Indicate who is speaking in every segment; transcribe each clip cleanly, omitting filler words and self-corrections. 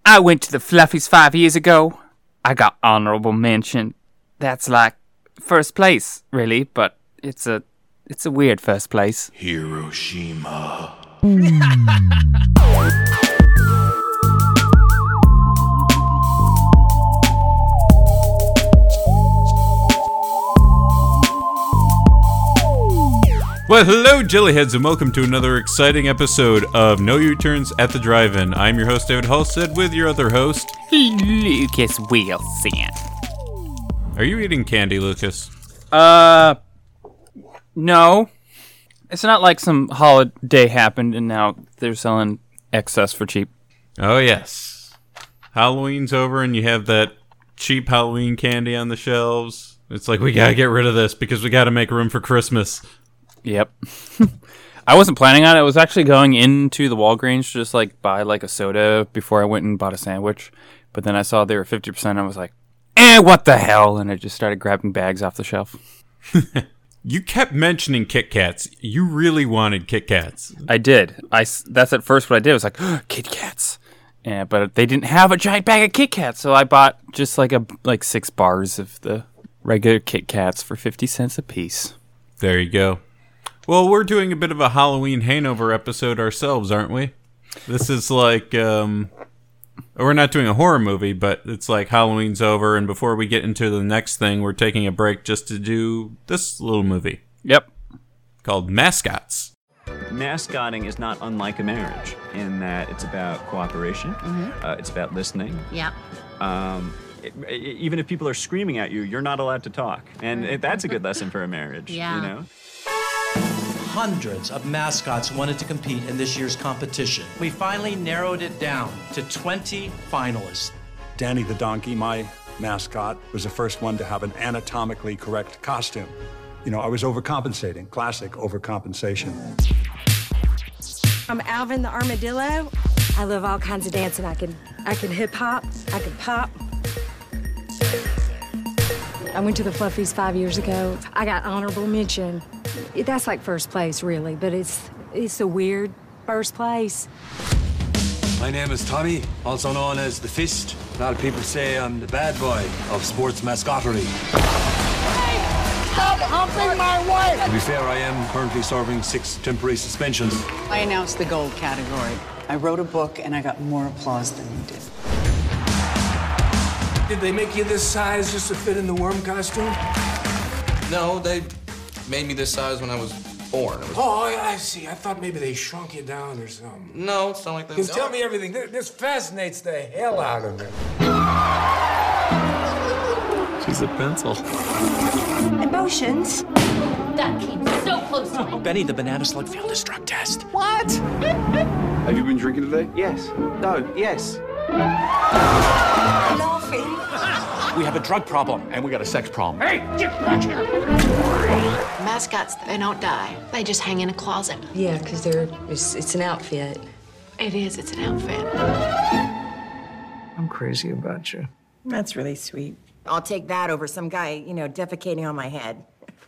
Speaker 1: I went to the Fluffies 5 years ago. I got honorable mention. That's like first place, really, but it's a weird first place.
Speaker 2: Hiroshima.
Speaker 3: Well, hello, Jellyheads, and welcome to another exciting episode of No U-Turns at the Drive-In. I'm your host, David Halstead, with your other host,
Speaker 1: Lucas Wilson.
Speaker 3: Are you eating candy, Lucas?
Speaker 1: No. It's not like some holiday happened and now they're selling excess for cheap.
Speaker 3: Oh, yes. Halloween's over and you have that cheap Halloween candy on the shelves. It's like, we gotta get rid of this because we gotta make room for Christmas.
Speaker 1: Yep. I wasn't planning on it. I was actually going into the Walgreens to just like buy like a soda before I went and bought a sandwich. But then I saw they were 50%. And I was like, what the hell? And I just started grabbing bags off the shelf.
Speaker 3: You kept mentioning Kit Kats. You really wanted Kit Kats.
Speaker 1: I did. That's at first what I did. I was like, Kit Kats. But they didn't have a giant bag of Kit Kats. So I bought just like 6 bars of the regular Kit Kats for 50 cents a piece.
Speaker 3: There you go. Well, we're doing a bit of a Halloween hangover episode ourselves, aren't we? This is like, we're not doing a horror movie, but it's like Halloween's over, and before we get into the next thing, we're taking a break just to do this little movie.
Speaker 1: Yep.
Speaker 3: Called Mascots.
Speaker 4: Mascotting is not unlike a marriage in that it's about cooperation, it's about listening.
Speaker 5: Yeah.
Speaker 4: Even if people are screaming at you, you're not allowed to talk. And that's a good lesson for a marriage,
Speaker 5: Yeah.
Speaker 4: you know?
Speaker 6: Hundreds of mascots wanted to compete in this year's competition. We finally narrowed it down to 20 finalists.
Speaker 7: Danny the donkey, my mascot, was the first one to have an anatomically correct costume. You know, I was overcompensating, classic overcompensation.
Speaker 8: I'm Alvin the armadillo. I love all kinds of dancing. I can hip hop, I can pop. I went to the Fluffies 5 years ago. I got honorable mention. That's like first place, really, but it's a weird first place.
Speaker 2: My name is Tommy, also known as the Fist. A lot of people say I'm the bad boy of sports mascottery.
Speaker 9: Stop humping my wife!
Speaker 2: To be fair, I am currently serving 6 temporary suspensions.
Speaker 10: I announced the gold category. I wrote a book and I got more applause than you did.
Speaker 9: Did they make you this size just to fit in the worm costume?
Speaker 11: No, they made me this size when I was born.
Speaker 9: Oh, I see. I thought maybe they shrunk you down or something.
Speaker 11: No, it's not like that.
Speaker 9: Because tell me everything. This fascinates the hell out of me.
Speaker 4: She's a pencil.
Speaker 8: Emotions.
Speaker 5: That came so close to me.
Speaker 6: Benny the banana slug failed his drug test.
Speaker 9: What?
Speaker 2: Have you been drinking today?
Speaker 9: Yes. No. Yes.
Speaker 8: Laughing.
Speaker 6: We have a drug problem, and we got a sex problem.
Speaker 9: Hey, get back here!
Speaker 5: Mascots, they don't die. They just hang in a closet.
Speaker 8: Yeah, because it's an outfit.
Speaker 5: It is, it's an outfit.
Speaker 9: I'm crazy about you.
Speaker 10: That's really sweet.
Speaker 12: I'll take that over some guy, defecating on my head.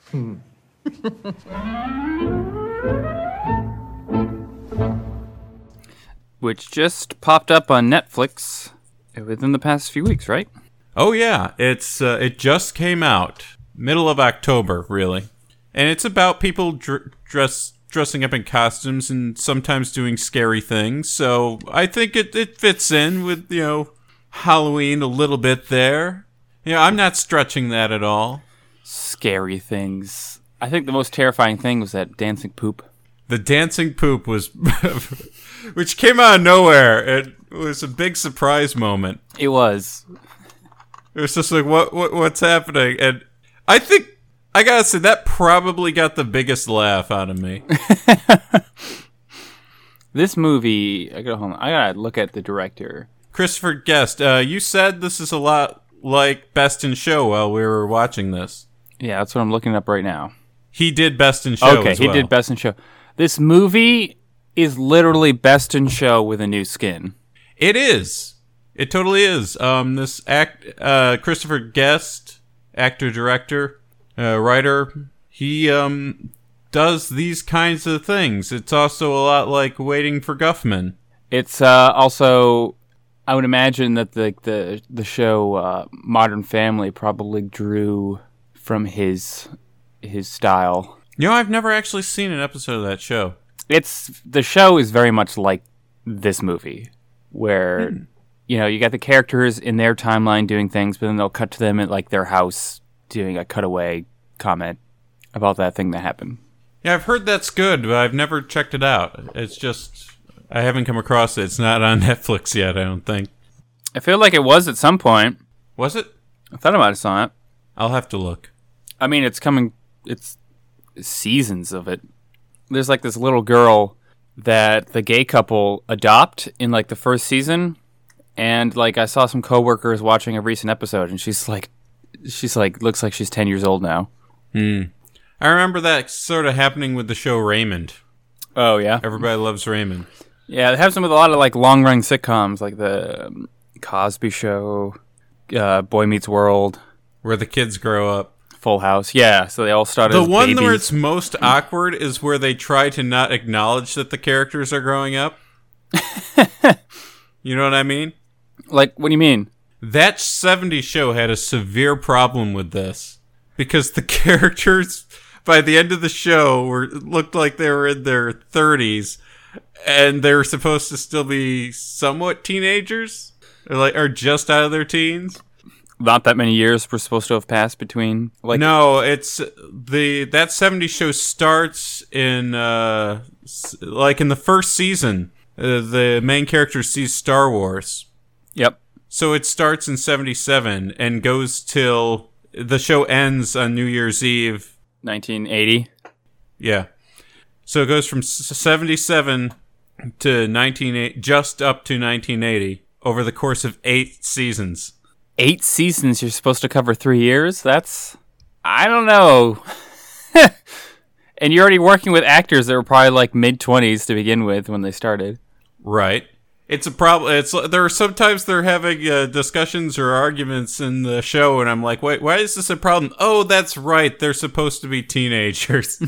Speaker 1: Which just popped up on Netflix within the past few weeks, right?
Speaker 3: Oh yeah, it just came out. Middle of October, really. And it's about people dressing up in costumes and sometimes doing scary things. So I think it fits in with, Halloween a little bit there. I'm not stretching that at all.
Speaker 1: Scary things. I think the most terrifying thing was that dancing poop.
Speaker 3: The dancing poop was, which came out of nowhere. It was a big surprise moment.
Speaker 1: It was.
Speaker 3: It was just like, what's happening? And I think, I gotta say, that probably got the biggest laugh out of me.
Speaker 1: This movie, I gotta look at the director.
Speaker 3: Christopher Guest, you said this is a lot like Best in Show while we were watching this.
Speaker 1: Yeah, that's what I'm looking up right now.
Speaker 3: He did Best in Show
Speaker 1: Okay,
Speaker 3: as well.
Speaker 1: He did Best in Show. This movie is literally Best in Show with a new skin.
Speaker 3: It is. It totally is. This Christopher Guest, actor, director, writer, he does these kinds of things. It's also a lot like Waiting for Guffman.
Speaker 1: It's also I would imagine that the show Modern Family probably drew from his style.
Speaker 3: I've never actually seen an episode of that show.
Speaker 1: The show is very much like this movie, where you got the characters in their timeline doing things, but then they'll cut to them at like their house doing a cutaway comment about that thing that happened.
Speaker 3: Yeah, I've heard that's good, but I've never checked it out. It's just I haven't come across it. It's not on Netflix yet, I don't think.
Speaker 1: I feel like it was at some point.
Speaker 3: Was it?
Speaker 1: I thought I might have saw it.
Speaker 3: I'll have to look.
Speaker 1: I mean, it's coming. It's seasons of it. There's like this little girl that the gay couple adopt in like the first season, and like I saw some coworkers watching a recent episode, and she's like looks like she's 10 years old now.
Speaker 3: I remember that sort of happening with the show Raymond.
Speaker 1: Oh yeah,
Speaker 3: Everybody Loves Raymond.
Speaker 1: Yeah, it happens with a lot of like long running sitcoms, like the Cosby Show, Boy Meets World,
Speaker 3: where the kids grow up.
Speaker 1: Full House, yeah. So they all started.
Speaker 3: The
Speaker 1: as
Speaker 3: one
Speaker 1: babies.
Speaker 3: where it's most awkward is where they try to not acknowledge that the characters are growing up. You know what I mean?
Speaker 1: Like, what do you mean?
Speaker 3: That 70s show had a severe problem with this because the characters by the end of the show looked like they were in their 30s, and they were supposed to still be somewhat teenagers, or just out of their teens.
Speaker 1: Not that many years were supposed to have passed between. Like,
Speaker 3: no, it's that 70s show starts in like in the first season. The main character sees Star Wars.
Speaker 1: Yep.
Speaker 3: So it starts in 77 and goes till the show ends on New Year's Eve,
Speaker 1: 1980.
Speaker 3: Yeah. So it goes from 77 to 1980, just up to 1980 over the course of 8 seasons.
Speaker 1: 8 seasons, you're supposed to cover 3 years? I don't know. And you're already working with actors that were probably like mid-20s to begin with when they started.
Speaker 3: Right. It's a problem. Sometimes they're having discussions or arguments in the show, and I'm like, wait, why is this a problem? Oh, that's right. They're supposed to be teenagers.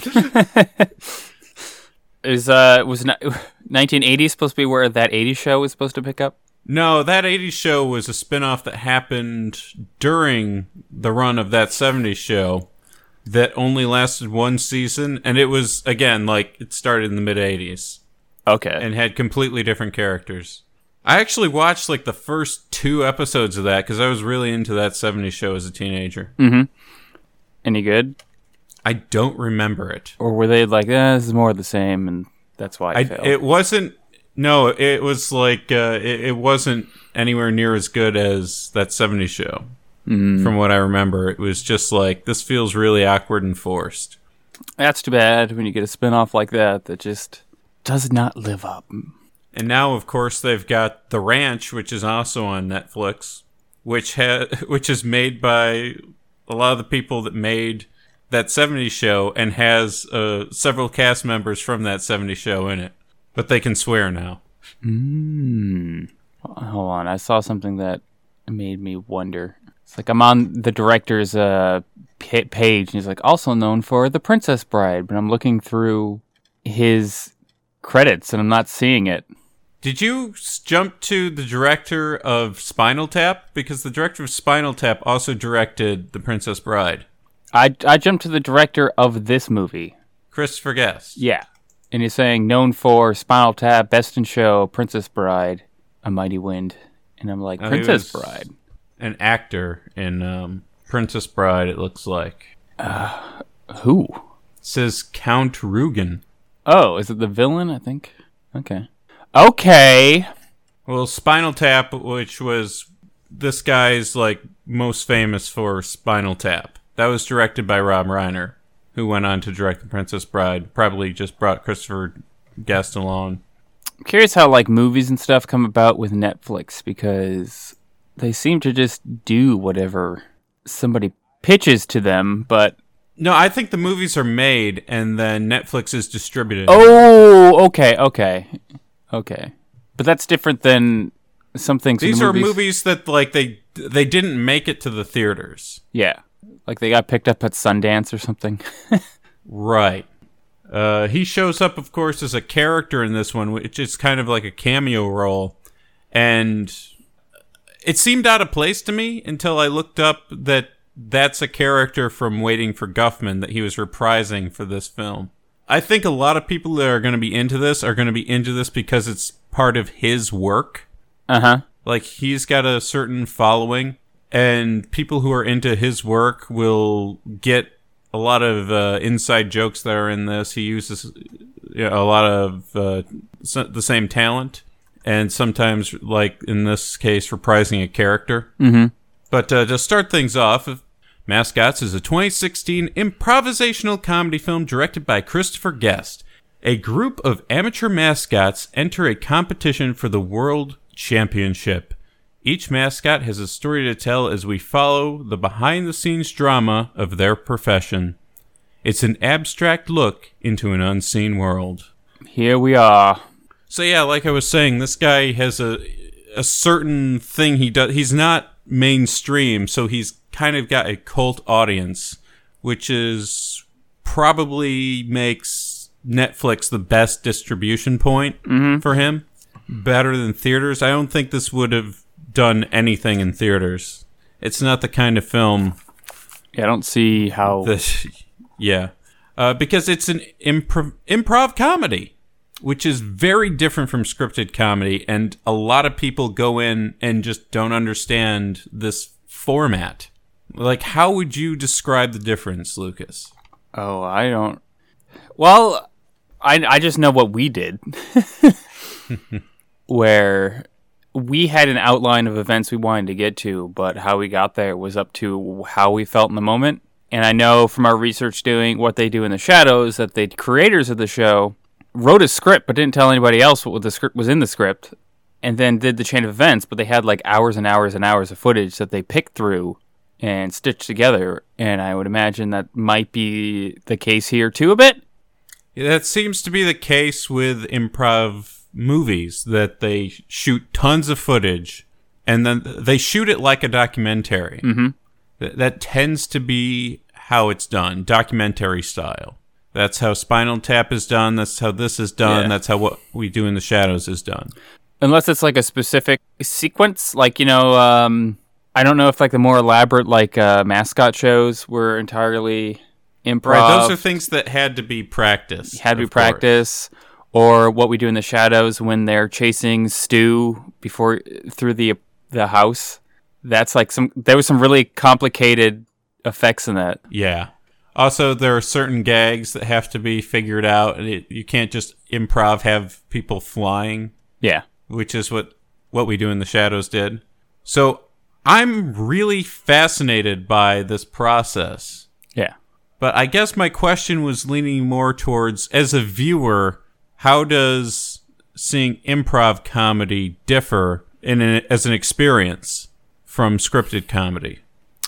Speaker 1: Was 1980 supposed to be where that 80s show was supposed to pick up?
Speaker 3: No, that 80s show was a spinoff that happened during the run of that 70s show that only lasted 1 season, and it was, again, like, it started in the mid-80s.
Speaker 1: Okay.
Speaker 3: And had completely different characters. I actually watched, like, the first 2 episodes of that, because I was really into that 70s show as a teenager.
Speaker 1: Mm-hmm. Any good?
Speaker 3: I don't remember it.
Speaker 1: Or were they like, this is more of the same, and that's why I failed?
Speaker 3: It wasn't... No, it was like, it wasn't anywhere near as good as that 70s show. From what I remember, it was just like, this feels really awkward and forced.
Speaker 1: That's too bad when you get a spinoff like that just does not live up.
Speaker 3: And now, of course, they've got The Ranch, which is also on Netflix, which is made by a lot of the people that made that 70s show and has several cast members from that 70s show in it. But they can swear now.
Speaker 1: Hold on, I saw something that made me wonder. It's like I'm on the director's page, and he's like, also known for The Princess Bride, but I'm looking through his credits, and I'm not seeing it.
Speaker 3: Did you jump to the director of Spinal Tap? Because the director of Spinal Tap also directed The Princess Bride.
Speaker 1: I jumped to the director of this movie.
Speaker 3: Christopher Guest.
Speaker 1: Yeah. And he's saying, known for Spinal Tap, Best in Show, Princess Bride, A Mighty Wind. And I'm like, Princess Bride.
Speaker 3: An actor in Princess Bride, it looks like.
Speaker 1: Who?
Speaker 3: It says Count Rugen.
Speaker 1: Oh, is it the villain, I think? Okay.
Speaker 3: Well, Spinal Tap, which was this guy's like most famous for Spinal Tap. That was directed by Rob Reiner, who went on to direct The Princess Bride. Probably just brought Christopher Guest along.
Speaker 1: I'm curious how like movies and stuff come about with Netflix, because they seem to just do whatever somebody pitches to them, but...
Speaker 3: No, I think the movies are made and then Netflix is distributed.
Speaker 1: Oh, okay. But that's different than some things.
Speaker 3: These are movies that like they didn't make it to the theaters.
Speaker 1: Yeah. Like they got picked up at Sundance or something.
Speaker 3: Right. He shows up, of course, as a character in this one, which is kind of like a cameo role. And it seemed out of place to me until I looked up that that's a character from Waiting for Guffman that he was reprising for this film. I think a lot of people that are going to be into this are going to be into this because it's part of his work.
Speaker 1: Uh-huh.
Speaker 3: Like, he's got a certain following, and people who are into his work will get a lot of inside jokes that are in this. He uses a lot of the same talent, and sometimes, like in this case, reprising a character.
Speaker 1: Mm-hmm.
Speaker 3: But to start things off, Mascots is a 2016 improvisational comedy film directed by Christopher Guest. A group of amateur mascots enter a competition for the World Championship. Each mascot has a story to tell as we follow the behind-the-scenes drama of their profession. It's an abstract look into an unseen world.
Speaker 1: Here we are.
Speaker 3: So yeah, like I was saying, this guy has a certain thing he does. He's not mainstream, so he's kind of got a cult audience, which is probably makes Netflix the best distribution point for him. Better than theaters. I don't think this would have done anything in theaters. It's not the kind of film.
Speaker 1: Yeah, I don't see how.
Speaker 3: Because it's an improv comedy, which is very different from scripted comedy, and a lot of people go in and just don't understand this format. Like, how would you describe the difference, Lucas?
Speaker 1: Oh, I don't. Well, I just know what we did. Where we had an outline of events we wanted to get to, but how we got there was up to how we felt in the moment. And I know from our research doing what they do in the shadows that the creators of the show wrote a script but didn't tell anybody else what the script was in the script, and then did the chain of events, but they had like hours and hours and hours of footage that they picked through and stitched together. And I would imagine that might be the case here too a bit.
Speaker 3: Yeah, that seems to be the case with improv movies, that they shoot tons of footage and then they shoot it like a documentary. That tends to be how it's done, documentary style. That's how Spinal Tap is done. That's how this is done. That's how what we do in the shadows is done.
Speaker 1: Unless it's like a specific sequence, like, I don't know if like the more elaborate like mascot shows were entirely improv.
Speaker 3: Right, those are things that had to be practiced.
Speaker 1: Practice. Or what we do in the shadows when they're chasing Stu through the house. That's like there was some really complicated effects in that.
Speaker 3: Yeah. Also, there are certain gags that have to be figured out. You can't just have people flying.
Speaker 1: Yeah.
Speaker 3: Which is what we do in the shadows did. So I'm really fascinated by this process.
Speaker 1: Yeah.
Speaker 3: But I guess my question was leaning more towards, as a viewer, how does seeing improv comedy differ as an experience from scripted comedy?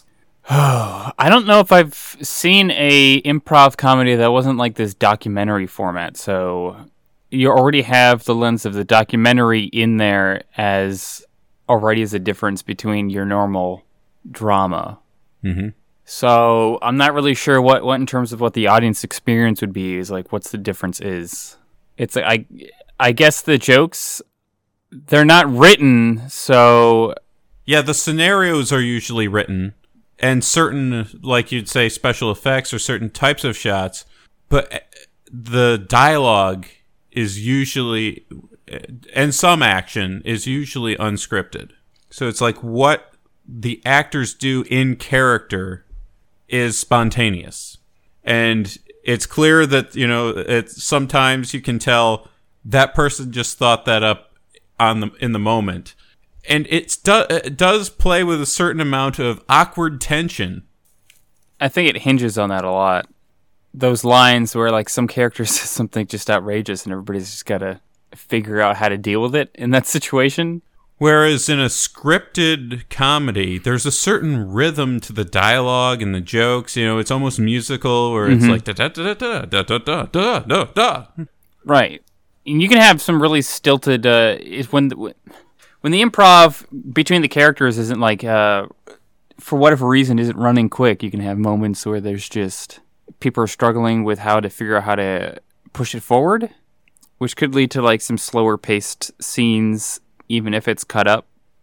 Speaker 1: I don't know if I've seen a improv comedy that wasn't like this documentary format. So you already have the lens of the documentary in there as already as a difference between your normal drama.
Speaker 3: Mm-hmm.
Speaker 1: So I'm not really sure what in terms of what the audience experience would be is like what's the difference is. It's like I guess the jokes, they're not written, so
Speaker 3: yeah, the scenarios are usually written, and certain, like you'd say, special effects or certain types of shots, but the dialogue is usually, and some action is usually unscripted. So it's like what the actors do in character is spontaneous. And it's clear that, sometimes you can tell that person just thought that up in the moment. And it does play with a certain amount of awkward tension.
Speaker 1: I think it hinges on that a lot. Those lines where like some character says something just outrageous and everybody's just got to figure out how to deal with it in that situation.
Speaker 3: Whereas in a scripted comedy, there's a certain rhythm to the dialogue and the jokes. It's almost musical, where it's like da da da da da da da da da da.
Speaker 1: Right, and you can have some really stilted. When the improv between the characters isn't like for whatever reason isn't running quick. You can have moments where there's just people are struggling with how to figure out how to push it forward, which could lead to like some slower paced scenes. Even if it's cut up.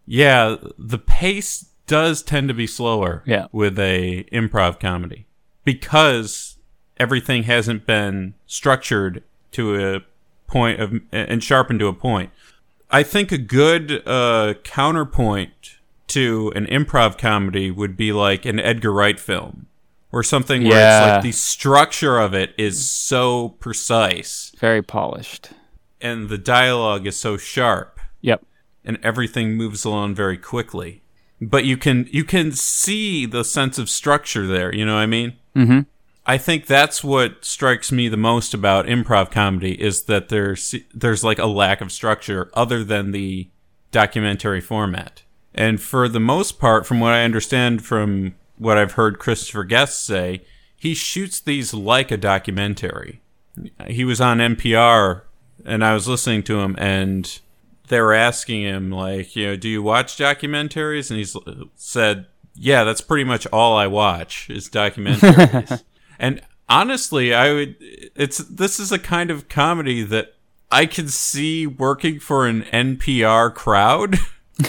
Speaker 3: Yeah, the pace does tend to be slower
Speaker 1: Yeah.
Speaker 3: with a improv comedy because everything hasn't been structured to a point of and sharpened to a point. I think a good counterpoint to an improv comedy would be like an Edgar Wright film or something where it's like the structure of it is so precise,
Speaker 1: very polished,
Speaker 3: and the dialogue is so sharp.
Speaker 1: Yep.
Speaker 3: And everything moves along very quickly. But you can see the sense of structure there, you know what I mean?
Speaker 1: Mm-hmm.
Speaker 3: I think that's what strikes me the most about improv comedy is that there's like a lack of structure other than the documentary format. And for the most part, from what I understand from what I've heard Christopher Guest say, he shoots these like a documentary. He was on NPR and I was listening to him and they were asking him like, you know, do you watch documentaries? And he's said, yeah, that's pretty much all I watch is documentaries. And honestly, this is a kind of comedy that I could see working for an NPR crowd. You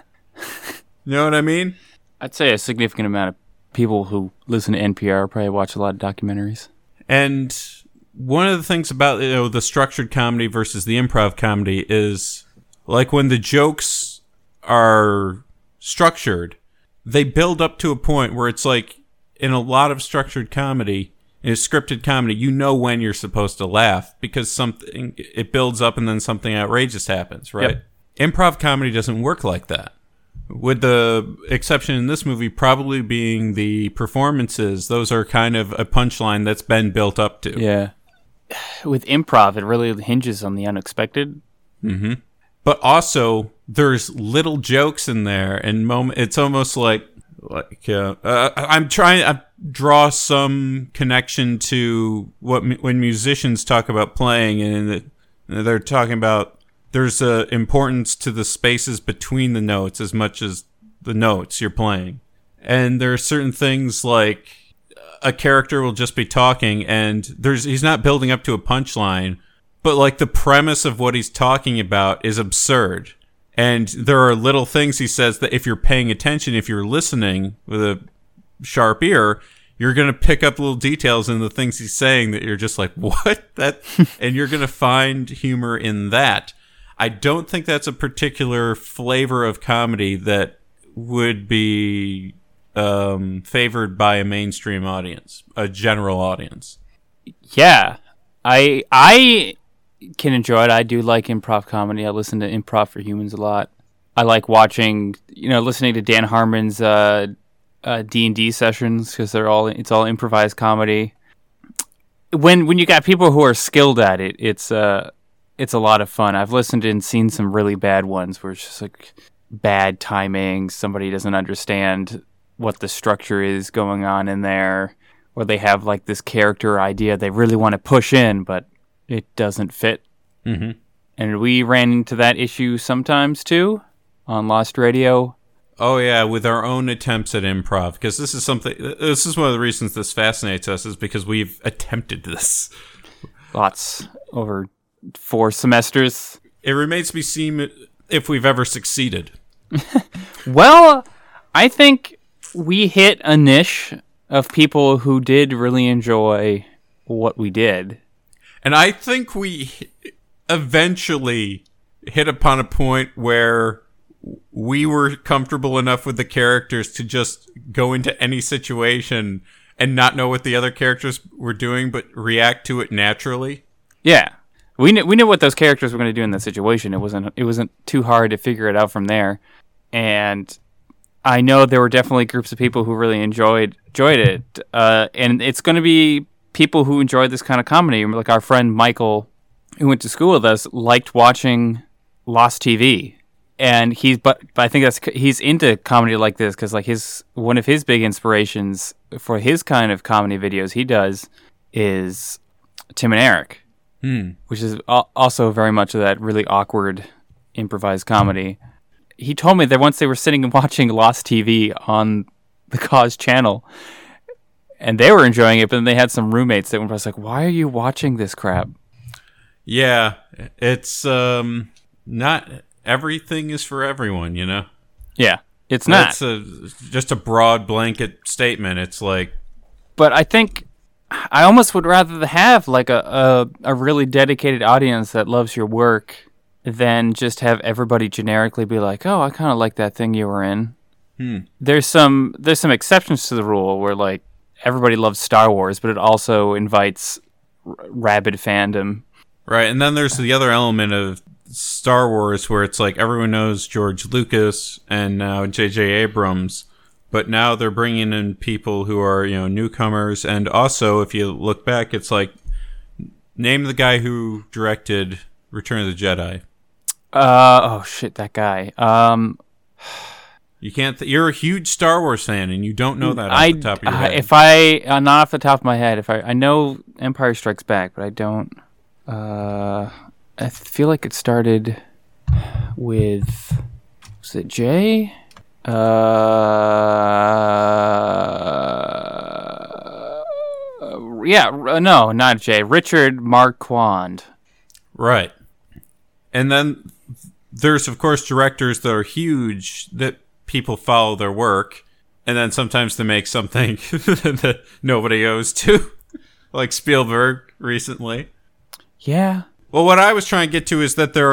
Speaker 3: know what I mean?
Speaker 1: I'd say a significant amount of people who listen to NPR probably watch a lot of documentaries.
Speaker 3: And one of the things about the structured comedy versus the improv comedy is like when the jokes are structured, they build up to a point where it's like in a lot of structured comedy, in a scripted comedy, you know when you're supposed to laugh because it builds up and then something outrageous happens, right? Yep. Improv comedy doesn't work like that. With the exception in this movie probably being the performances, those are kind of a punchline that's been built up to.
Speaker 1: Yeah. With improv, it really hinges on the unexpected.
Speaker 3: Mm-hmm. But also, there's little jokes in there, and it's almost like I'm trying to draw some connection to when musicians talk about playing, and they're talking about there's a importance to the spaces between the notes as much as the notes you're playing. And there are certain things like a character will just be talking, and he's not building up to a punchline, but like the premise of what he's talking about is absurd. And there are little things he says that if you're paying attention, if you're listening with a sharp ear, you're going to pick up little details in the things he's saying that you're just like, what? And you're going to find humor in that. I don't think that's a particular flavor of comedy that would be favored by a mainstream audience, a general audience.
Speaker 1: Yeah. I can enjoy it. I do like improv comedy. I listen to Improv for Humans a lot. I like watching, listening to Dan Harmon's D&D sessions because it's all improvised comedy. When you got people who are skilled at it, it's a lot of fun. I've listened and seen some really bad ones where it's just like bad timing. Somebody doesn't understand what the structure is going on in there, or they have like this character idea they really want to push in, but it doesn't fit.
Speaker 3: Mm-hmm.
Speaker 1: And we ran into that issue sometimes too on Lost Radio.
Speaker 3: Oh yeah, with our own attempts at improv, because this is one of the reasons this fascinates us is because we've attempted this.
Speaker 1: Lots over 4 semesters.
Speaker 3: It remains to be seen if we've ever succeeded.
Speaker 1: Well, I think we hit a niche of people who did really enjoy what we did.
Speaker 3: And I think we eventually hit upon a point where we were comfortable enough with the characters to just go into any situation and not know what the other characters were doing, but react to it naturally.
Speaker 1: Yeah. We knew what those characters were going to do in that situation. It wasn't too hard to figure it out from there. And I know there were definitely groups of people who really enjoyed it. And it's going to be people who enjoyed this kind of comedy. Like our friend Michael, who went to school with us, liked watching Lost TV. And but I think he's into comedy like this because like one of his big inspirations for his kind of comedy videos he does is Tim and Eric. Which is also very much of that really awkward improvised comedy. He told me that once they were sitting and watching Lost TV on the Cause channel, and they were enjoying it, but then they had some roommates that were just like, why are you watching this crap?
Speaker 3: Yeah, it's not everything is for everyone,
Speaker 1: Yeah, it's not.
Speaker 3: That's just a broad blanket statement. It's like,
Speaker 1: but I think I almost would rather have like a really dedicated audience that loves your work than just have everybody generically be like, oh, I kind of like that thing you were in. There's some exceptions to the rule where like everybody loves Star Wars, but it also invites rabid fandom.
Speaker 3: Right, and then there's the other element of Star Wars where it's like everyone knows George Lucas and now J.J. Abrams, but now they're bringing in people who are, newcomers. And also, if you look back, it's like, name the guy who directed Return of the Jedi.
Speaker 1: Oh shit, that guy.
Speaker 3: You can't. You're a huge Star Wars fan, and you don't know that off the top of your head.
Speaker 1: If I not off the top of my head, I know Empire Strikes Back, but I don't. I feel like it started with, was it Jay? No, not Jay. Richard Marquand.
Speaker 3: Right. And then there's, of course, directors that are huge that people follow their work, and then sometimes they make something that nobody goes to, like Spielberg recently.
Speaker 1: Yeah.
Speaker 3: Well, what I was trying to get to is that there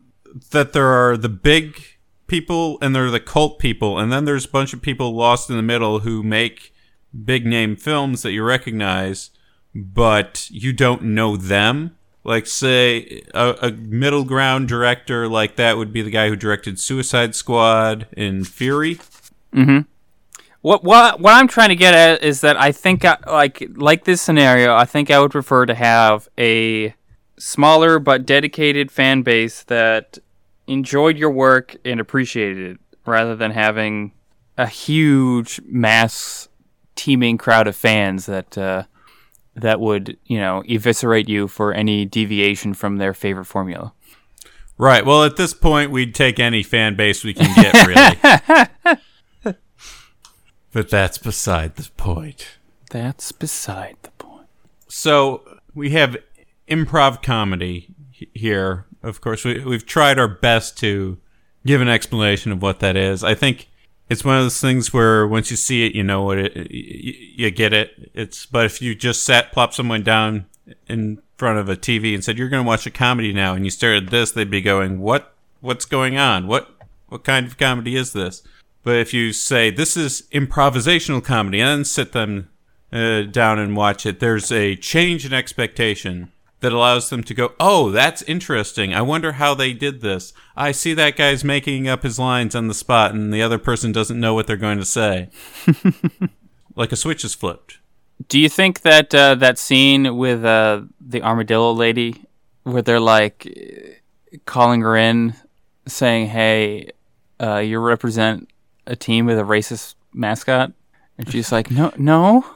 Speaker 3: are the big people and there are the cult people, and then there's a bunch of people lost in the middle who make big name films that you recognize, but you don't know them. Like, say, a middle ground director like that would be the guy who directed Suicide Squad and Fury.
Speaker 1: Mm-hmm. What I'm trying to get at is that I think like this scenario, I think I would prefer to have a smaller but dedicated fan base that enjoyed your work and appreciated it, rather than having a huge mass teeming crowd of fans that would, eviscerate you for any deviation from their favorite formula.
Speaker 3: Right. Well, at this point, we'd take any fan base we can get, really. But that's beside the point.
Speaker 1: That's beside the point.
Speaker 3: So we have improv comedy here. Of course, we've tried our best to give an explanation of what that is. I think it's one of those things where once you see it, you know what you get it. But if you just plop someone down in front of a TV and said, you're going to watch a comedy now, and you stare at this, they'd be going, what's going on? What kind of comedy is this? But if you say, this is improvisational comedy, and then sit them down and watch it, there's a change in expectation that allows them to go, oh, that's interesting. I wonder how they did this. I see that guy's making up his lines on the spot, and the other person doesn't know what they're going to say. Like a switch is flipped.
Speaker 1: Do you think that that scene with the armadillo lady, where they're like calling her in, saying, hey, you represent a team with a racist mascot? And she's like, no,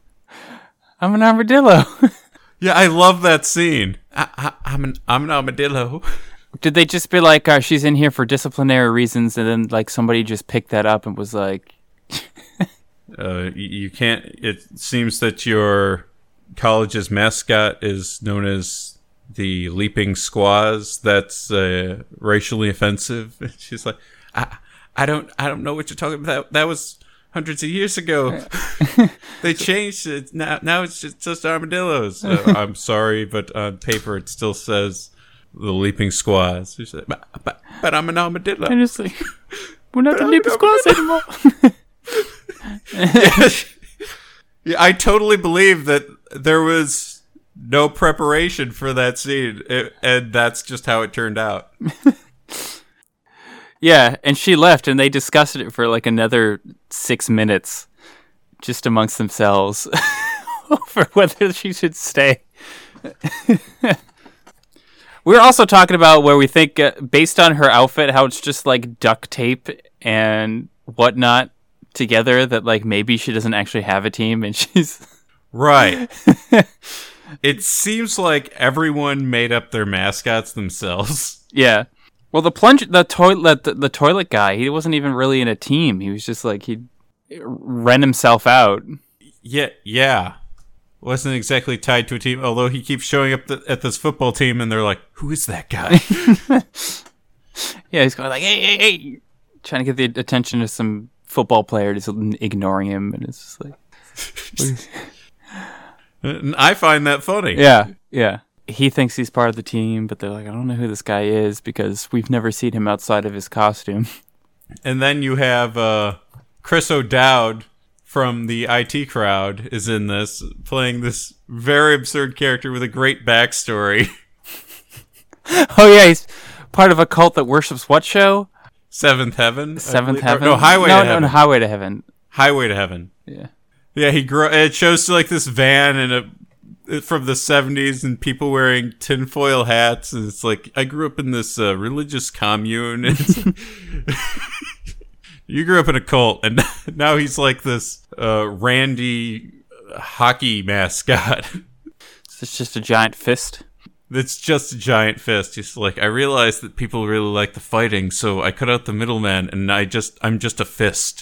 Speaker 1: I'm an armadillo.
Speaker 3: Yeah, I love that scene. I'm an armadillo.
Speaker 1: Did they just be like, she's in here for disciplinary reasons, and then like somebody just picked that up and was like...
Speaker 3: You can't... It seems that your college's mascot is known as the Leaping Squaws. That's racially offensive. She's like, I don't know what you're talking about. That was hundreds of years ago. They changed it. Now it's just armadillos. I'm sorry, but on paper it still says the Leaping Squaws. She's like, but I'm an armadillo.
Speaker 1: Honestly, we're not the Leaping Squaws anymore.
Speaker 3: Yeah, I totally believe that there was no preparation for that scene, and that's just how it turned out.
Speaker 1: Yeah, and she left, and they discussed it for like another 6 minutes, just amongst themselves, over whether she should stay. We're also talking about where we think, based on her outfit, how it's just like duct tape and whatnot together, that like maybe she doesn't actually have a team, and she's...
Speaker 3: Right. It seems like everyone made up their mascots themselves.
Speaker 1: Yeah. Well, the toilet guy, he wasn't even really in a team. He was just like, he'd rent himself out.
Speaker 3: Yeah. Wasn't exactly tied to a team, although he keeps showing up at this football team, and they're like, who is that guy?
Speaker 1: Yeah, he's going like, hey, trying to get the attention of some football player, just ignoring him, and it's just like...
Speaker 3: I find that funny.
Speaker 1: Yeah. He thinks he's part of the team, but they're like, I don't know who this guy is because we've never seen him outside of his costume.
Speaker 3: And then you have Chris O'Dowd from the IT crowd is in this, playing this very absurd character with a great backstory.
Speaker 1: Oh, yeah, he's part of a cult that worships what show?
Speaker 3: Seventh Heaven?
Speaker 1: Seventh Heaven?
Speaker 3: No, Highway to Heaven.
Speaker 1: No, Highway to Heaven.
Speaker 3: Highway to Heaven.
Speaker 1: Yeah.
Speaker 3: Yeah, it shows like this van from the 70s and people wearing tinfoil hats. And it's like, I grew up in this religious commune. You grew up in a cult, and now he's like this Randy hockey mascot.
Speaker 1: It's just a giant fist.
Speaker 3: It's just a giant fist. He's like, I realized that people really like the fighting, so I cut out the middleman, and I'm just a fist.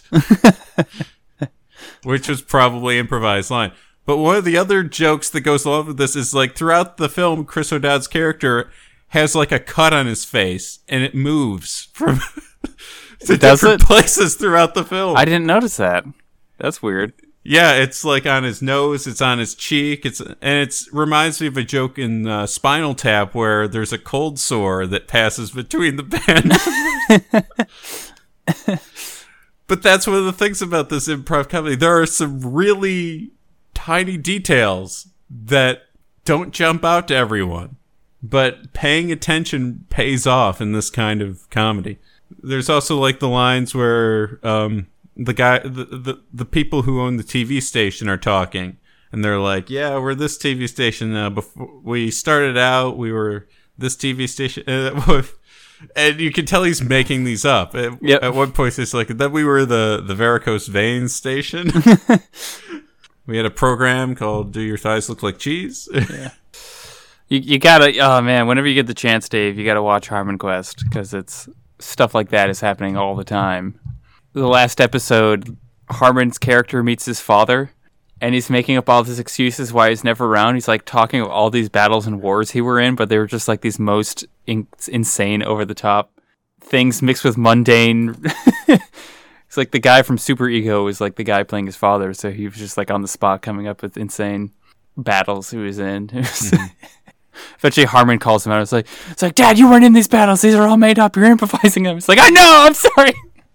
Speaker 3: Which was probably improvised line. But one of the other jokes that goes along with this is like throughout the film, Chris O'Dowd's character has like a cut on his face, and it moves from to different places throughout the film.
Speaker 1: I didn't notice that. That's weird.
Speaker 3: Yeah, it's like on his nose, it's on his cheek, it reminds me of a joke in Spinal Tap where there's a cold sore that passes between the band. But that's one of the things about this improv comedy. There are some really tiny details that don't jump out to everyone, but paying attention pays off in this kind of comedy. There's also like the lines where the people who own the TV station are talking, and they're like, "Yeah, we're this TV station. Before we started out, we were this TV station." And you can tell he's making these up. At one point, it's like, then we were the varicose veins station. We had a program called "Do Your Thighs Look Like Cheese?"
Speaker 1: Yeah. You gotta, oh man, whenever you get the chance, Dave, you gotta watch Harmon Quest, because it's stuff like that is happening all the time. The last episode, Harmon's character meets his father, and he's making up all these excuses why he's never around. He's like talking of all these battles and wars he were in, but they were just like these most insane, over the top things mixed with mundane. It's like the guy from Super Ego was like the guy playing his father, so he was just like on the spot coming up with insane battles he was in. Eventually Harmon calls him out. It's like, Dad, you weren't in these battles. These are all made up. You're improvising them. It's like, I know. I'm sorry.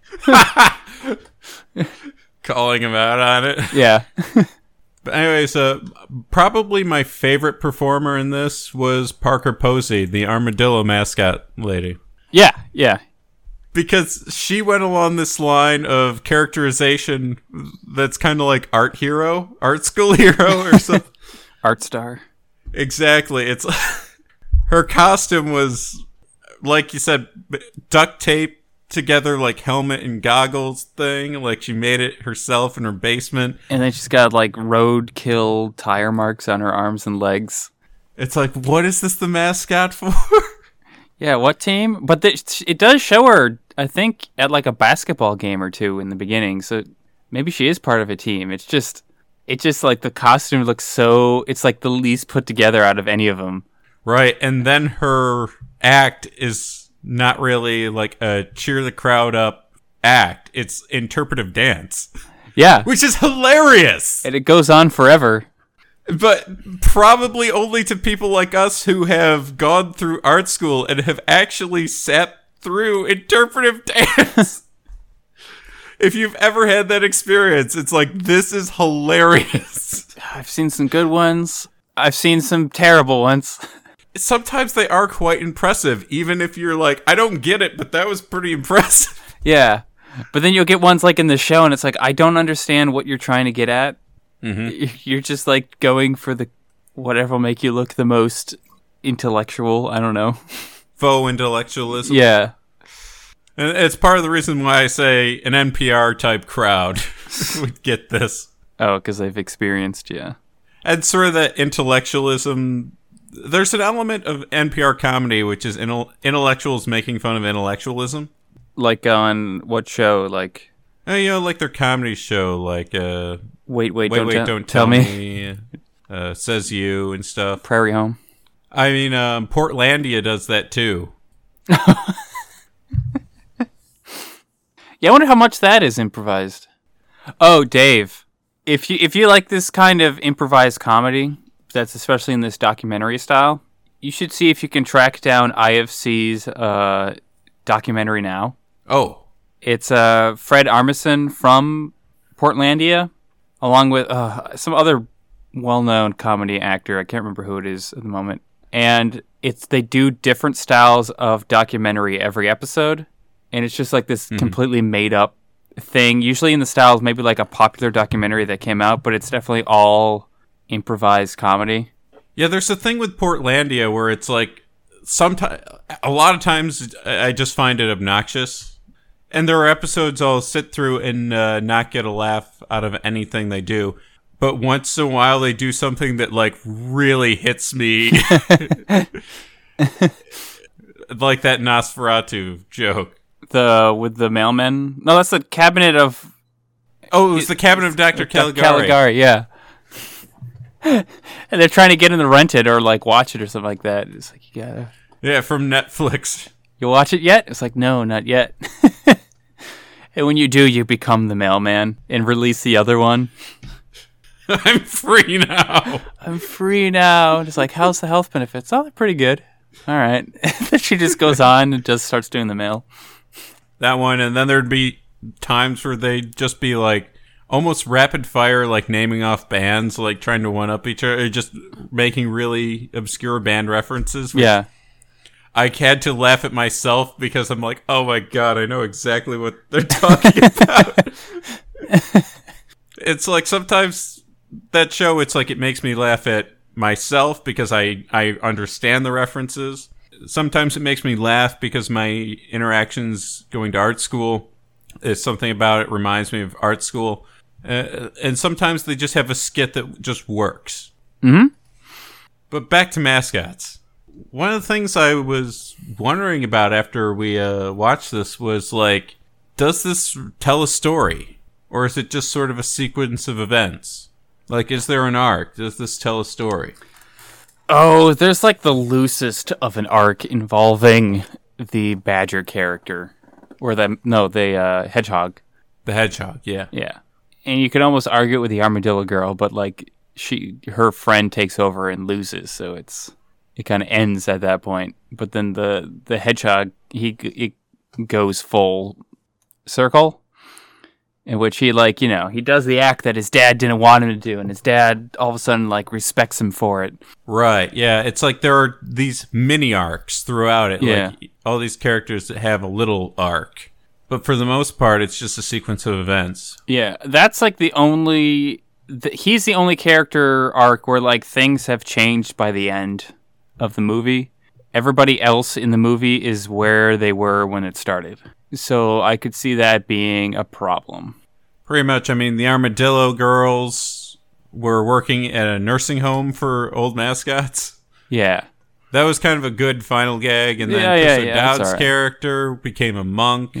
Speaker 3: Calling him out on it.
Speaker 1: Yeah.
Speaker 3: But anyways, probably my favorite performer in this was Parker Posey, the armadillo mascot lady.
Speaker 1: Yeah.
Speaker 3: Because she went along this line of characterization that's kind of like art school hero or something.
Speaker 1: Art star.
Speaker 3: Exactly. It's her costume was, like you said, duct tape together, like helmet and goggles thing. Like she made it herself in her basement.
Speaker 1: And then she's got like roadkill tire marks on her arms and legs.
Speaker 3: It's like, what is this the mascot for?
Speaker 1: Yeah, what team? But it does show her, I think, at like a basketball game or two in the beginning. So maybe she is part of a team. It's just like the costume looks so, it's like the least put together out of any of them.
Speaker 3: Right. And then her act is not really like a cheer the crowd up act. It's interpretive dance.
Speaker 1: Yeah.
Speaker 3: Which is hilarious.
Speaker 1: And it goes on forever.
Speaker 3: But probably only to people like us who have gone through art school and have actually sat through interpretive dance. If you've ever had that experience, it's like, this is hilarious.
Speaker 1: I've seen some good ones. I've seen some terrible ones.
Speaker 3: Sometimes they are quite impressive, even if you're like, I don't get it, but that was pretty impressive.
Speaker 1: Yeah. But then you'll get ones like in the show, and it's like, I don't understand what you're trying to get at. Mm-hmm. You're just like going for the whatever will make you look the most intellectual. I don't know.
Speaker 3: Faux intellectualism.
Speaker 1: Yeah.
Speaker 3: And it's part of the reason why I say an NPR type crowd would get this.
Speaker 1: Oh, because they've experienced, yeah.
Speaker 3: And sort of that intellectualism. There's an element of NPR comedy which is intellectuals making fun of intellectualism.
Speaker 1: Like on what show? Like,
Speaker 3: like their comedy show, like
Speaker 1: Wait, don't tell me.
Speaker 3: Says You and stuff.
Speaker 1: Prairie Home.
Speaker 3: I mean, Portlandia does that too.
Speaker 1: Yeah, I wonder how much that is improvised. Oh, Dave, if you like this kind of improvised comedy, that's especially in this documentary style, you should see if you can track down IFC's documentary now.
Speaker 3: Oh.
Speaker 1: It's Fred Armisen from Portlandia, along with some other well-known comedy actor. I can't remember who it is at the moment. And they do different styles of documentary every episode, and it's just like this completely made-up thing. Usually in the style of maybe like a popular documentary that came out, but it's definitely all improvised comedy.
Speaker 3: Yeah, there's a thing with Portlandia where it's like a lot of times I just find it obnoxious. And there are episodes I'll sit through and not get a laugh out of anything they do. But once in a while they do something that like really hits me. Like that Nosferatu joke.
Speaker 1: With the mailman? No, that's the cabinet of...
Speaker 3: Oh, it was the cabinet of Dr. Caligari.
Speaker 1: Caligari, yeah. And they're trying to get him to rent it or like watch it or something like that. It's like, you gotta...
Speaker 3: Yeah, from Netflix.
Speaker 1: You watch it yet? It's like, no, not yet. And when you do, you become the mailman and release the other one.
Speaker 3: I'm free now.
Speaker 1: I'm free now. Just like, how's the health benefits? Oh, they're pretty good. All right. Then she just goes on and just starts doing the mail.
Speaker 3: That one, and then there'd be times where they'd just be like almost rapid fire, like naming off bands, like trying to one up each other, just making really obscure band references.
Speaker 1: Yeah.
Speaker 3: I had to laugh at myself because I'm like, oh my god, I know exactly what they're talking about. It's like sometimes that show, it's like it makes me laugh at myself because I understand the references. Sometimes it makes me laugh because my interactions going to art school is something about it reminds me of art school. And sometimes they just have a skit that just works.
Speaker 1: Mm-hmm.
Speaker 3: But back to mascots. One of the things I was wondering about after we watched this was like, does this tell a story? Or is it just sort of a sequence of events? Like, is there an arc? Does this tell a story?
Speaker 1: Oh, there's like the loosest of an arc involving the Badger character. Or the Hedgehog.
Speaker 3: The Hedgehog, yeah.
Speaker 1: Yeah. And you could almost argue it with the Armadillo Girl, but like her friend takes over and loses, so it kind of ends at that point. But then the Hedgehog, he goes full circle, in which he he does the act that his dad didn't want him to do, and his dad all of a sudden like respects him for it.
Speaker 3: Right, yeah. It's like there are these mini arcs throughout it.
Speaker 1: Yeah.
Speaker 3: Like all these characters that have a little arc. But for the most part, it's just a sequence of events.
Speaker 1: Yeah, that's like he's the only character arc where like things have changed by the end of the movie. Everybody else in the movie is where they were when it started. So I could see that being a problem.
Speaker 3: Pretty much. I mean, the Armadillo Girls were working at a nursing home for old mascots.
Speaker 1: Yeah.
Speaker 3: That was kind of a good final gag. And then Kristen Dowd's character became a monk,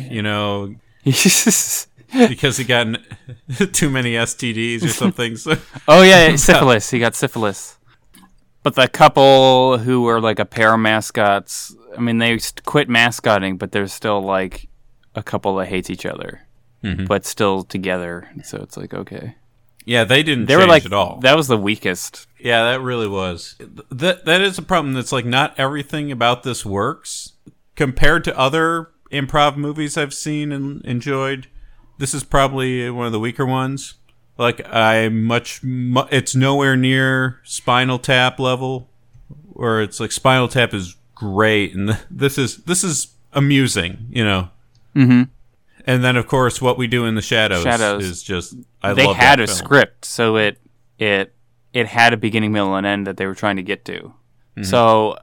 Speaker 3: because he got too many STDs or something. So.
Speaker 1: Oh, yeah, syphilis. He got syphilis. But the couple who were like a pair of mascots, I mean, they quit mascotting, but there's still like a couple that hates each other, but still together. So it's like, okay.
Speaker 3: Yeah, they didn't change at all.
Speaker 1: That was the weakest.
Speaker 3: Yeah, that really was. That is a problem. That's like not everything about this works. Compared to other improv movies I've seen and enjoyed, this is probably one of the weaker ones. Like, it's nowhere near Spinal Tap level, where it's like Spinal Tap is great, and this is amusing,
Speaker 1: Mm-hmm.
Speaker 3: And then, of course, What We Do in the Shadows is just,
Speaker 1: they had a script, so it had a beginning, middle, and end that they were trying to get to. Mm-hmm. So,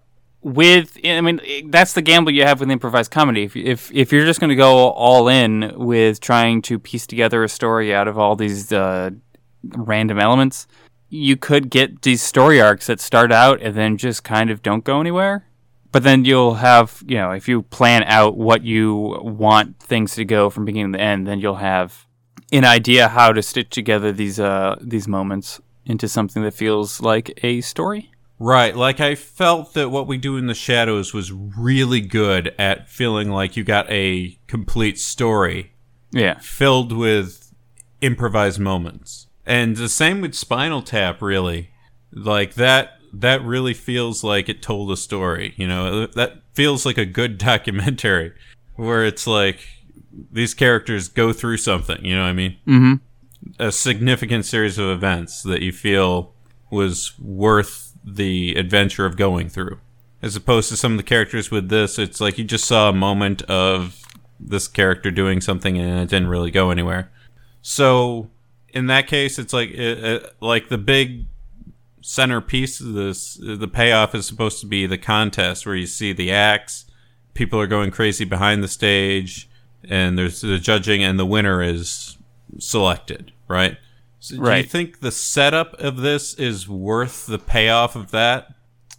Speaker 1: that's the gamble you have with improvised comedy. If you're just going to go all in with trying to piece together a story out of all these random elements, you could get these story arcs that start out and then just kind of don't go anywhere. But then you'll have, if you plan out what you want things to go from beginning to end, then you'll have an idea how to stitch together these moments into something that feels like a story.
Speaker 3: Right. Like, I felt that What We Do in the Shadows was really good at feeling like you got a complete story.
Speaker 1: Yeah.
Speaker 3: filled with improvised moments. And the same with Spinal Tap, really. Like, that really feels like it told a story, you know? That feels like a good documentary where it's like these characters go through something, you know what I mean?
Speaker 1: Mm-hmm.
Speaker 3: A significant series of events that you feel was worth the adventure of going through. As opposed to some of the characters with this, it's like you just saw a moment of this character doing something and it didn't really go anywhere. So in that case, it's like like the big centerpiece of this, the payoff is supposed to be the contest where you see the acts, people are going crazy behind the stage, and there's the judging, and the winner is selected, right? So do you think the setup of this is worth the payoff of that?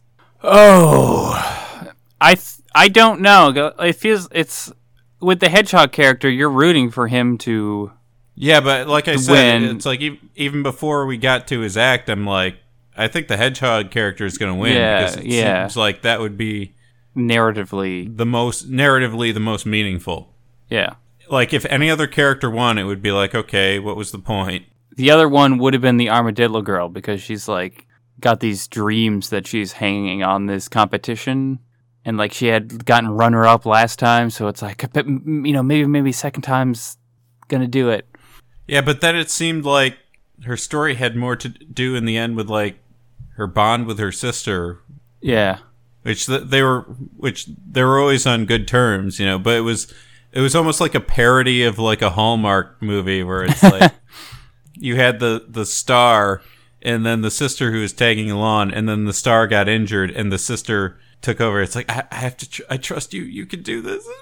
Speaker 1: Oh, I don't know. It feels it's with the Hedgehog character. You're rooting for him to.
Speaker 3: Yeah, but like I said, it's like even before we got to his act, I'm like, I think the Hedgehog character is going to win because it seems like that would be
Speaker 1: narratively
Speaker 3: the most meaningful.
Speaker 1: Yeah.
Speaker 3: Like if any other character won, it would be like, okay, what was the point?
Speaker 1: The other one would have been the Armadillo Girl because she's like got these dreams that she's hanging on this competition, and like she had gotten runner-up last time, so it's like, you know, maybe second time's gonna do it.
Speaker 3: Yeah, but then it seemed like her story had more to do in the end with like her bond with her sister.
Speaker 1: Yeah,
Speaker 3: which they were always on good terms, you know. But it was almost like a parody of like a Hallmark movie where it's like you had the star and then the sister who was tagging along, and then the star got injured and the sister took over. It's like I have to I trust you. You can do this.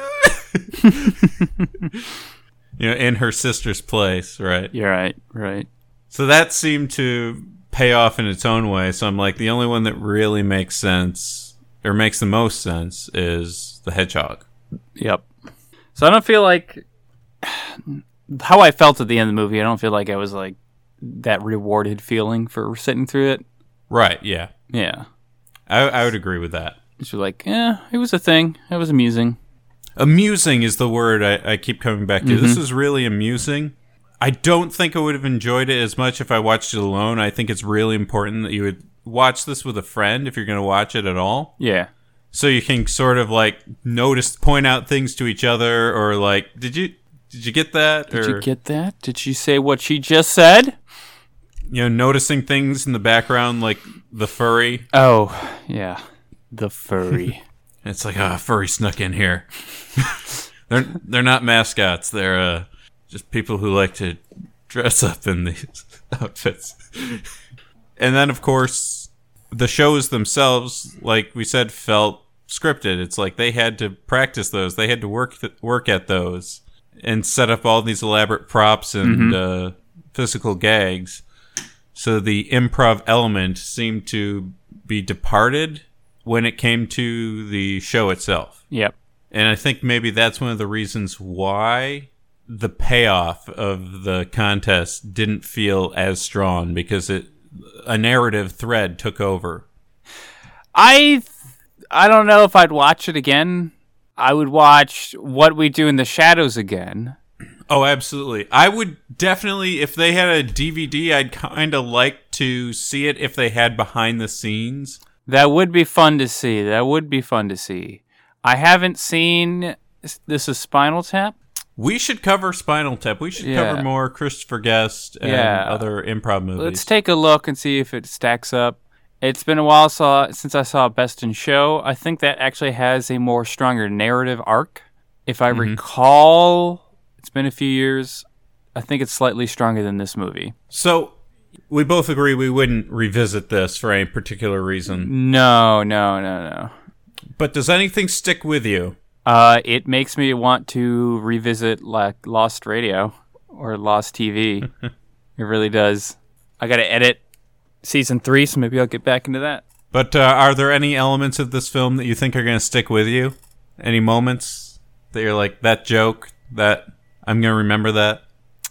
Speaker 3: You know, in her sister's place, right?
Speaker 1: You're right.
Speaker 3: So that seemed to pay off in its own way. So I'm like, the only one that really makes sense, or makes the most sense, is the Hedgehog.
Speaker 1: Yep. So I don't feel like how I felt at the end of the movie. I don't feel like I was like that rewarded feeling for sitting through it.
Speaker 3: Right, yeah.
Speaker 1: Yeah.
Speaker 3: I would agree with that.
Speaker 1: It's like, it was a thing. It was amusing.
Speaker 3: Amusing is the word I keep coming back to. Mm-hmm. This is really amusing. I don't think I would have enjoyed it as much if I watched it alone. I think it's really important that you would watch this with a friend if you're going to watch it at all.
Speaker 1: Yeah.
Speaker 3: So you can sort of like point out things to each other, or like, did you get that?
Speaker 1: Did you get that? Did she say what she just said?
Speaker 3: You know, noticing things in the background, like the furry.
Speaker 1: Oh, yeah. The furry.
Speaker 3: It's like, furry snuck in here. They're not mascots. They're just people who like to dress up in these outfits. And then, of course, the shows themselves, like we said, felt scripted. It's like they had to practice those. They had to work at those and set up all these elaborate props and physical gags. So the improv element seemed to be departed when it came to the show itself.
Speaker 1: Yep.
Speaker 3: And I think maybe that's one of the reasons why the payoff of the contest didn't feel as strong, because a narrative thread took over.
Speaker 1: I don't know if I'd watch it again. I would watch What We Do in the Shadows again.
Speaker 3: Oh, absolutely. I would definitely, if they had a DVD, I'd kind of like to see it if they had behind the scenes.
Speaker 1: That would be fun to see. I haven't seen... This is Spinal Tap?
Speaker 3: We should cover Spinal Tap. We should cover more Christopher Guest and other improv movies.
Speaker 1: Let's take a look and see if it stacks up. It's been a while since I saw Best in Show. I think that actually has a more stronger narrative arc. If I recall, it's been a few years. I think it's slightly stronger than this movie.
Speaker 3: So... we both agree we wouldn't revisit this for any particular reason.
Speaker 1: No.
Speaker 3: But does anything stick with you?
Speaker 1: It makes me want to revisit like Lost Radio or Lost TV. It really does. I got to edit season 3, so maybe I'll get back into that.
Speaker 3: But are there any elements of this film that you think are going to stick with you? Any moments that you're like, that joke, that I'm going to remember that?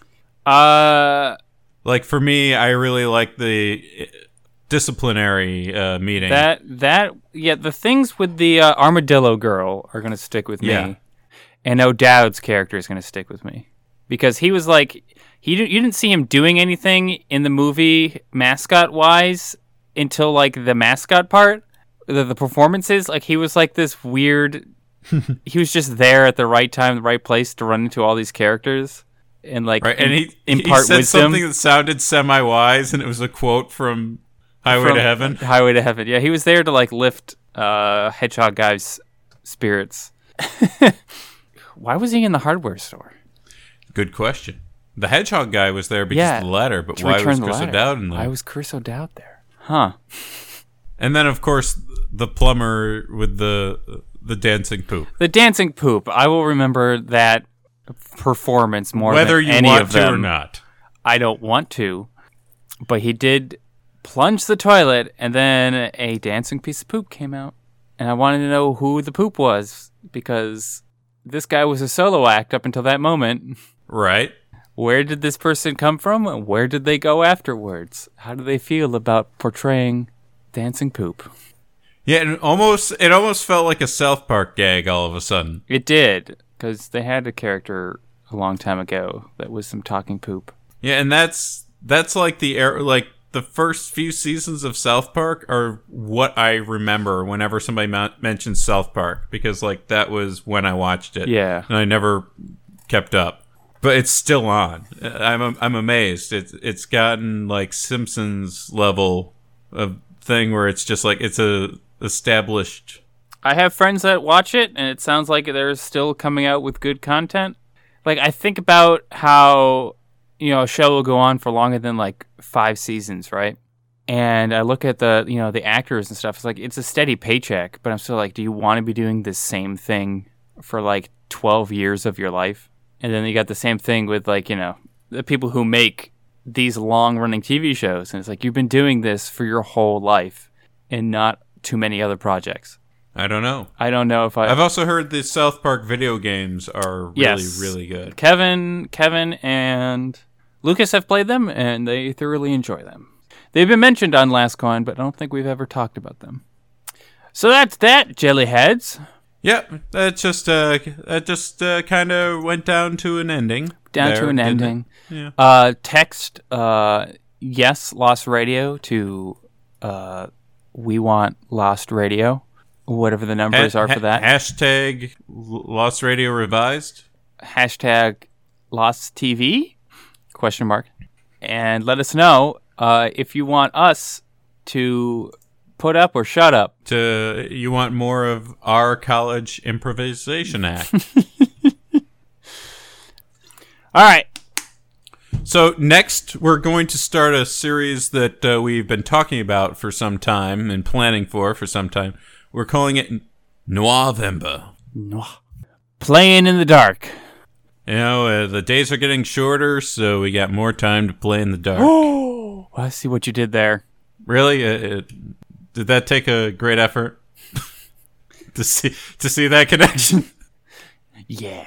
Speaker 3: Like for me, I really like the disciplinary meeting.
Speaker 1: The things with the Armadillo Girl are going to stick with me.
Speaker 3: Yeah.
Speaker 1: And O'Dowd's character is going to stick with me. because he was like, you didn't see him doing anything in the movie mascot-wise until like the mascot part, the performances. Like he was like this weird, he was just there at the right time, the right place to run into all these characters and like
Speaker 3: and he
Speaker 1: impart
Speaker 3: said
Speaker 1: wisdom.
Speaker 3: something that sounded semi-wise, and it was a quote from Highway to Heaven.
Speaker 1: Highway to Heaven. Yeah, he was there to like lift Hedgehog Guy's spirits. Why was he in the hardware store?
Speaker 3: Good question. The Hedgehog Guy was there because of the ladder, but why was Chris O'Dowd in there?
Speaker 1: Why was Chris O'Dowd there? Huh.
Speaker 3: And then, of course, the plumber with the dancing poop.
Speaker 1: The dancing poop. I will remember that performance more
Speaker 3: whether
Speaker 1: than
Speaker 3: you
Speaker 1: any
Speaker 3: want
Speaker 1: of them.
Speaker 3: to or not.
Speaker 1: I don't want to, but he did plunge the toilet, and then a dancing piece of poop came out, and I wanted to know who the poop was because this guy was a solo act up until that moment.
Speaker 3: Right.
Speaker 1: Where did this person come from? And where did they go afterwards? How do they feel about portraying dancing poop?
Speaker 3: Yeah, and it almost felt like a South Park gag all of a sudden.
Speaker 1: It did, because they had a character a long time ago that was some talking poop.
Speaker 3: Yeah, and that's like the first few seasons of South Park are what I remember whenever somebody mentions South Park, because like that was when I watched it.
Speaker 1: Yeah,
Speaker 3: and I never kept up. But it's still on. I'm amazed. It's gotten like Simpsons level of thing where it's just like it's a established.
Speaker 1: I have friends that watch it, and it sounds like they're still coming out with good content. Like I think about how a show will go on for longer than like 5 seasons, right? And I look at the actors and stuff. It's like it's a steady paycheck, but I'm still like, do you want to be doing the same thing for like 12 years of your life? And then you got the same thing with like, the people who make these long-running TV shows. And it's like, you've been doing this for your whole life and not too many other projects.
Speaker 3: I don't know.
Speaker 1: I don't know if
Speaker 3: I've also heard the South Park video games are really, really good.
Speaker 1: Kevin and Lucas have played them, and they thoroughly enjoy them. They've been mentioned on Last Coin, but I don't think we've ever talked about them. So that's that, Jellyheads.
Speaker 3: Yep, that just kind of went down to an ending.
Speaker 1: Ending.
Speaker 3: Yeah.
Speaker 1: Text yes Lost Radio to we want Lost Radio, whatever the numbers are for that.
Speaker 3: Hashtag Lost Radio Revised.
Speaker 1: Hashtag Lost TV ? And let us know if you want us to put up or shut up.
Speaker 3: You want more of our college improvisation act.
Speaker 1: All right.
Speaker 3: So next, we're going to start a series that we've been talking about for some time and planning for some time. We're calling it Noirvember.
Speaker 1: Playing in the dark.
Speaker 3: The days are getting shorter, so we got more time to play in the dark.
Speaker 1: Oh, I see what you did there.
Speaker 3: Really? Did that take a great effort to see that connection?
Speaker 1: Yeah.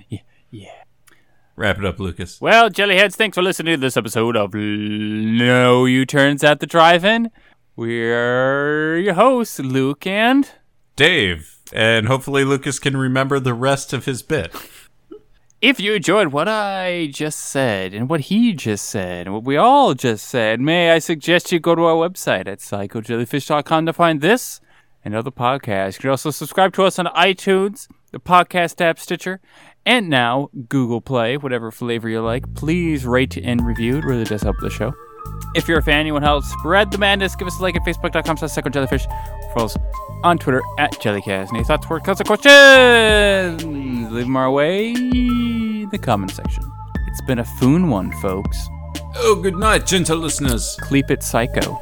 Speaker 3: Wrap it up, Lucas.
Speaker 1: Well, Jellyheads, thanks for listening to this episode of No U-Turns at the Drive-In. We're your hosts, Luke and
Speaker 3: Dave. And hopefully Lucas can remember the rest of his bit.
Speaker 1: If you enjoyed what I just said and what he just said and what we all just said, may I suggest you go to our website at psychojellyfish.com to find this and other podcasts. You can also subscribe to us on iTunes, the podcast app Stitcher, and now Google Play, whatever flavor you like. Please rate and review. It really does help the show. If you're a fan, you want to help spread the madness, give us a like at facebook.com/psychojellyfish. Follow us on Twitter at Jellycast. Any thoughts, words, comments, or questions? Leave them our way in the comment section. It's been a foon one, folks.
Speaker 3: Oh, good night, gentle listeners.
Speaker 1: Cleep it psycho.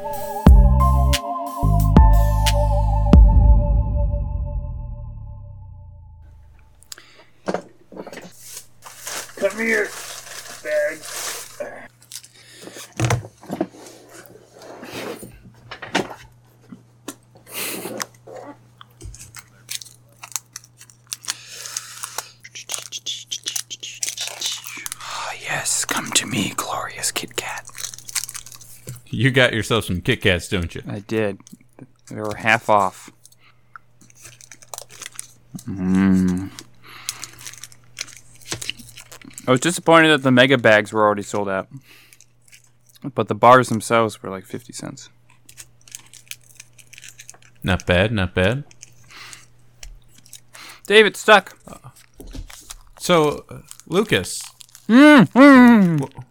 Speaker 13: Come here, bag.
Speaker 1: Oh, yes, come to me, glorious Kit Kat.
Speaker 3: You got yourself some Kit Kats, don't you?
Speaker 1: I did. They were half off. I was disappointed that the mega bags were already sold out. But the bars themselves were like 50 cents.
Speaker 3: Not bad, not bad.
Speaker 1: David, stuck.
Speaker 3: So, Lucas,